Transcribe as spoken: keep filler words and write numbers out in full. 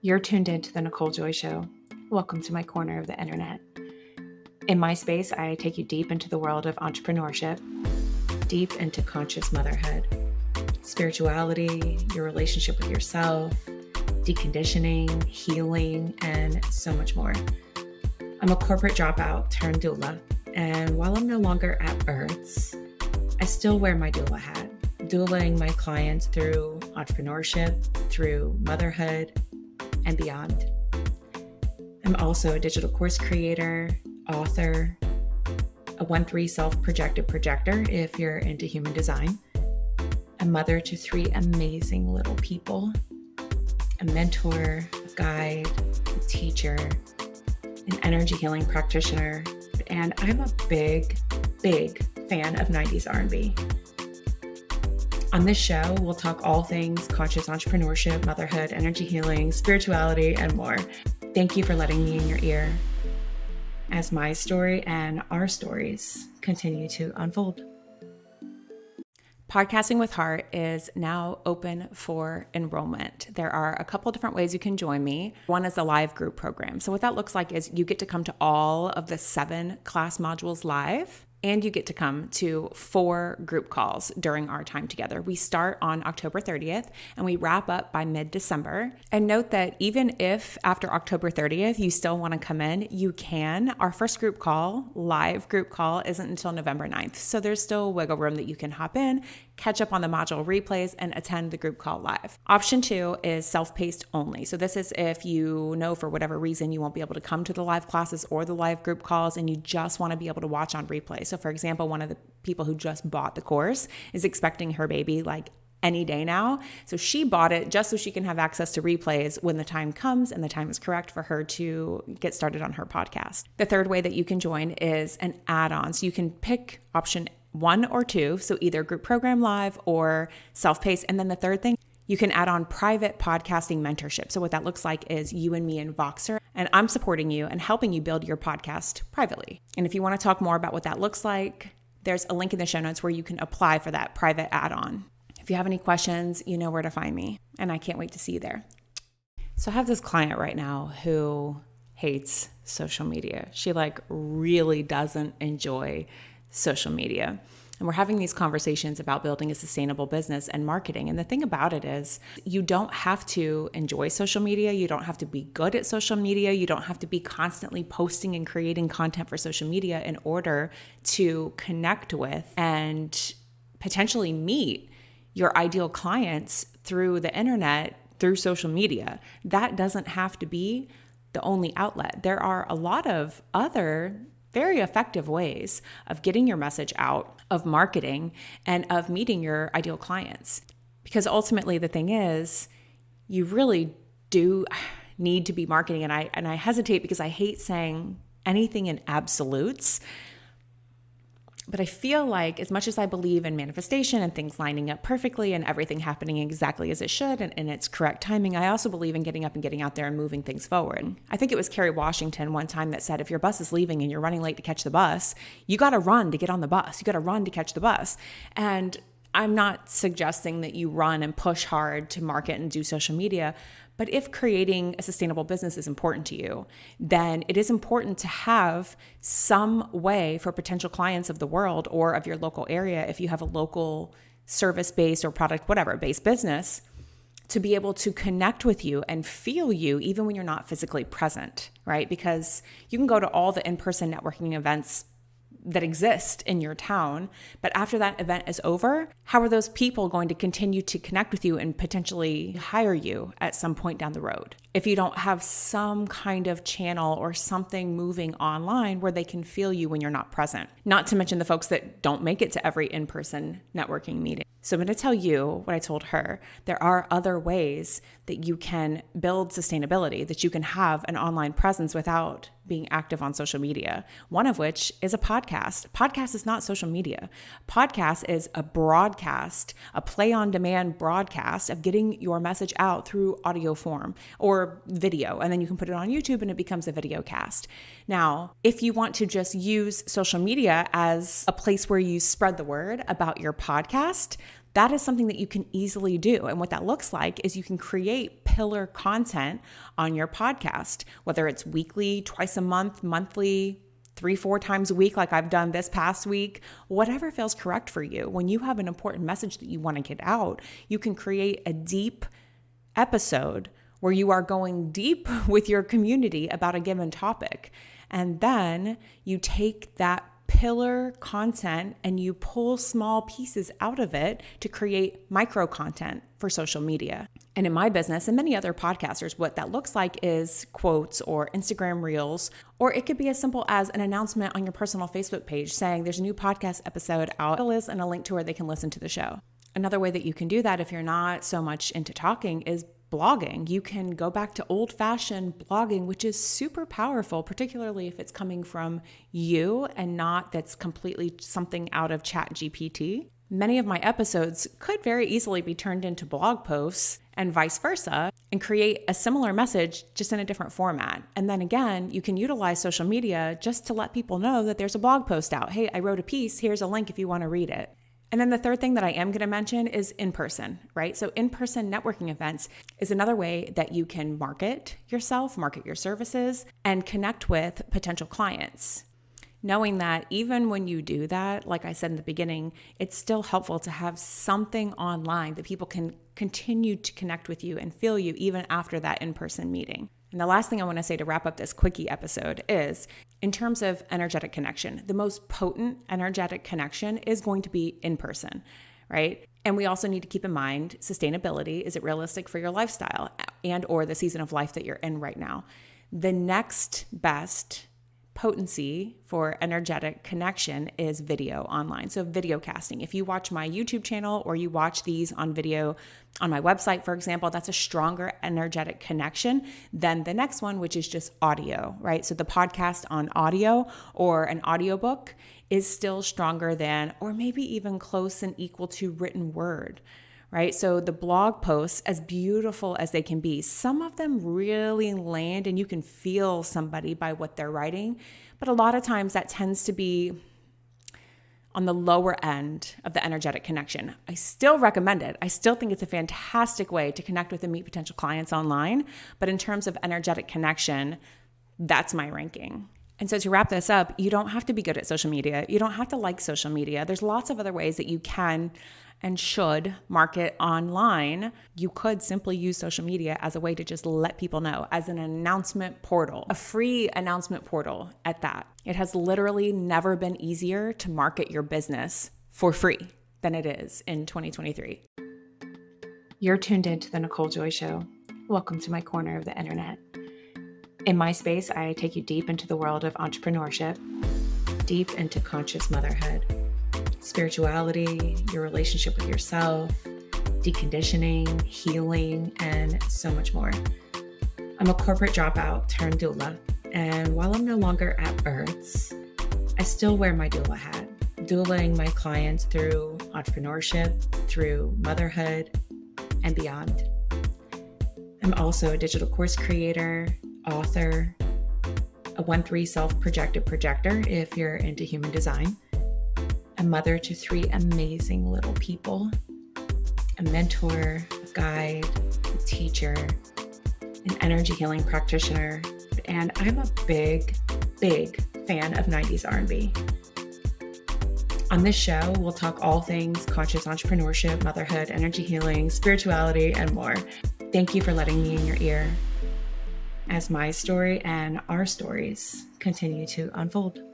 You're tuned into the Nicole Joy Show. Welcome to my corner of the internet. In my space, I take you deep into the world of entrepreneurship, deep into conscious motherhood, spirituality, your relationship with yourself, deconditioning, healing, and so much more. I'm a corporate dropout turned doula, and while I'm no longer at births, I still wear my doula hat, doulaing my clients through entrepreneurship, through motherhood, and beyond. I'm also a digital course creator, author, a one three self-projected projector if you're into human design, a mother to three amazing little people, a mentor, a guide, a teacher, an energy healing practitioner, and I'm a big, big fan of nineties R and B. On this show, we'll talk all things conscious entrepreneurship, motherhood, energy healing, spirituality, and more. Thank you for letting me in your ear as my story and our stories continue to unfold. Podcasting with Heart is now open for enrollment. There are a couple different ways you can join me. One is a live group program. So what that looks like is you get to come to all of the seven class modules live, and you get to come to four group calls during our time together. We start on October thirtieth and we wrap up by mid-December. And note that even if after October thirtieth you still want to come in, you can. Our first group call, live group call, isn't until November ninth. So there's still wiggle room that you can hop in, catch up on the module replays, and attend the group call live. Option two is self-paced only. So this is if you know for whatever reason you won't be able to come to the live classes or the live group calls and you just want to be able to watch on replay. So for example, one of the people who just bought the course is expecting her baby like any day now. So she bought it just so she can have access to replays when the time comes and the time is correct for her to get started on her podcast. The third way that you can join is an add-on. So you can pick option one or two. So either group program live or self-paced. And then the third thing, you can add on private podcasting mentorship. So what that looks like is you and me and Voxer, and I'm supporting you and helping you build your podcast privately. And if you want to talk more about what that looks like, there's a link in the show notes where you can apply for that private add-on. If you have any questions, you know where to find me, and I can't wait to see you there. So I have this client right now who hates social media. She like really doesn't enjoy social media. And we're having these conversations about building a sustainable business and marketing. And the thing about it is you don't have to enjoy social media. You don't have to be good at social media. You don't have to be constantly posting and creating content for social media in order to connect with and potentially meet your ideal clients through the internet, through social media. That doesn't have to be the only outlet. There are a lot of other very effective ways of getting your message out, of marketing, and of meeting your ideal clients. Because ultimately the thing is, you really do need to be marketing. And I and I hesitate because I hate saying anything in absolutes. But I feel like as much as I believe in manifestation and things lining up perfectly and everything happening exactly as it should and in its correct timing, I also believe in getting up and getting out there and moving things forward. I think it was Kerry Washington one time that said, if your bus is leaving and you're running late to catch the bus, you got to run to get on the bus. You got to run to catch the bus. And I'm not suggesting that you run and push hard to market and do social media, but if creating a sustainable business is important to you, then it is important to have some way for potential clients of the world or of your local area, if you have a local service-based or product, whatever, based business, to be able to connect with you and feel you even when you're not physically present, right? Because you can go to all the in-person networking events that exist in your town, but after that event is over, how are those people going to continue to connect with you and potentially hire you at some point down the road if you don't have some kind of channel or something moving online where they can feel you when you're not present? Not to mention the folks that don't make it to every in-person networking meeting. So I'm going to tell you what I told her. There are other ways that you can build sustainability, that you can have an online presence without being active on social media. One of which is a podcast. Podcast is not social media. Podcast is a broadcast, a play on demand broadcast of getting your message out through audio form or video. And then you can put it on YouTube and it becomes a video cast. Now, if you want to just use social media as a place where you spread the word about your podcast, That is something that you can easily do. And what that looks like is you can create pillar content on your podcast, whether it's weekly, twice a month, monthly, three, four times a week, like I've done this past week, whatever feels correct for you. When you have an important message that you want to get out, you can create a deep episode where you are going deep with your community about a given topic. And then you take that pillar content and you pull small pieces out of it to create micro content for social media. And in my business and many other podcasters, what that looks like is quotes or Instagram reels, or it could be as simple as an announcement on your personal Facebook page saying there's a new podcast episode out and a link to where they can listen to the show. Another way that you can do that if you're not so much into talking is blogging. You can go back to old-fashioned blogging, which is super powerful, particularly if it's coming from you and not that's completely something out of Chat G P T. Many of my episodes could very easily be turned into blog posts and vice versa and create a similar message just in a different format. And then again, you can utilize social media just to let people know that there's a blog post out. Hey, I wrote a piece. Here's a link if you want to read it. And then the third thing that I am going to mention is in-person, right? So in-person networking events is another way that you can market yourself, market your services, and connect with potential clients. Knowing that even when you do that, like I said in the beginning, it's still helpful to have something online that people can continue to connect with you and feel you even after that in-person meeting. And the last thing I want to say to wrap up this quickie episode is, in terms of energetic connection, the most potent energetic connection is going to be in person, right? And we also need to keep in mind sustainability. Is it realistic for your lifestyle and or the season of life that you're in right now? The next best potency for energetic connection is video online. So video casting. If you watch my YouTube channel or you watch these on video on my website, for example, that's a stronger energetic connection than the next one, which is just audio, right? So the podcast on audio or an audiobook is still stronger than, or maybe even close and equal to written word, right? So the blog posts, as beautiful as they can be, some of them really land and you can feel somebody by what they're writing. But a lot of times that tends to be on the lower end of the energetic connection. I still recommend it. I still think it's a fantastic way to connect with and meet potential clients online. But in terms of energetic connection, that's my ranking. And so to wrap this up, you don't have to be good at social media. You don't have to like social media. There's lots of other ways that you can and should market online. You could simply use social media as a way to just let people know, as an announcement portal, a free announcement portal at that. It has literally never been easier to market your business for free than it is in twenty twenty-three. You're tuned into the Nicole Joy Show. Welcome to my corner of the internet. In my space, I take you deep into the world of entrepreneurship, deep into conscious motherhood, spirituality, your relationship with yourself, deconditioning, healing, and so much more. I'm a corporate dropout turned doula, and while I'm no longer at births, I still wear my doula hat, doulaing my clients through entrepreneurship, through motherhood, and beyond. I'm also a digital course creator, author, a one three self-projected projector if you're into human design, a mother to three amazing little people, a mentor, a guide, a teacher, an energy healing practitioner, and I'm a big, big fan of nineties R and B. On this show, we'll talk all things conscious entrepreneurship, motherhood, energy healing, spirituality, and more. Thank you for letting me in your ear as my story and our stories continue to unfold.